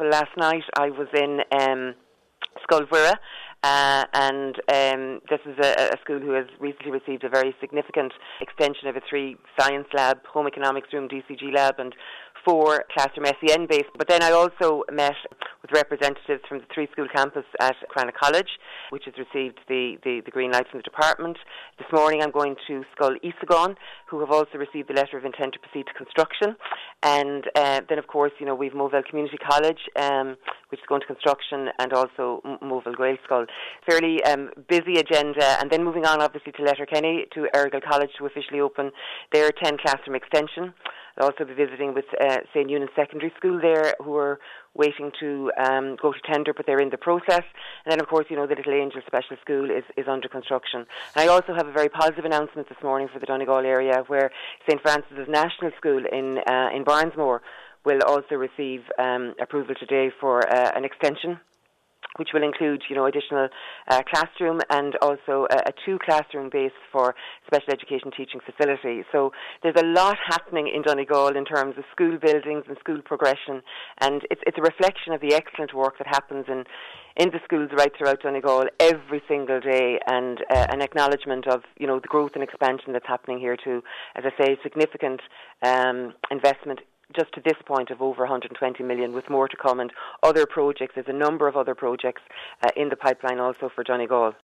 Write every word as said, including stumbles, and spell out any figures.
last night I was in um, Scolvura, uh, and um, this is a, a school who has recently received a very significant extension of a three science lab, home economics room, D C G lab, and four classroom S E N based. But then I also met with representatives from the three school campus at Cranach College, which has received the, the, the green light from the department. This morning I'm going to Scoil Isagon, who have also received the letter of intent to proceed to construction. And uh, then of course, you know, we've Moville Community College, um, which is going to construction, and also Moville Gaelscoil. Fairly um, busy agenda. And then moving on obviously to Letterkenny, to Errigal College to officially open their ten classroom extension. I'll also be visiting with uh, Saint Eunice Secondary School there, who are waiting to um, go to tender, but they're in the process. And then, of course, you know, the Little Angel Special School is, is under construction. And I also have a very positive announcement this morning for the Donegal area, where Saint Francis's National School in uh, in Barnesmore will also receive um, approval today for uh, an extension, which will include, you know, additional uh, classroom and also a, a two-classroom base for special education teaching facility. So there's a lot happening in Donegal in terms of school buildings and school progression, and it's, it's a reflection of the excellent work that happens in, in the schools right throughout Donegal every single day, and uh, an acknowledgement of, you know, the growth and expansion that's happening here too. As I say, significant um, investment just to this point of over one hundred twenty million, with more to come, and other projects. There's a number of other projects uh, in the pipeline also for Donegal.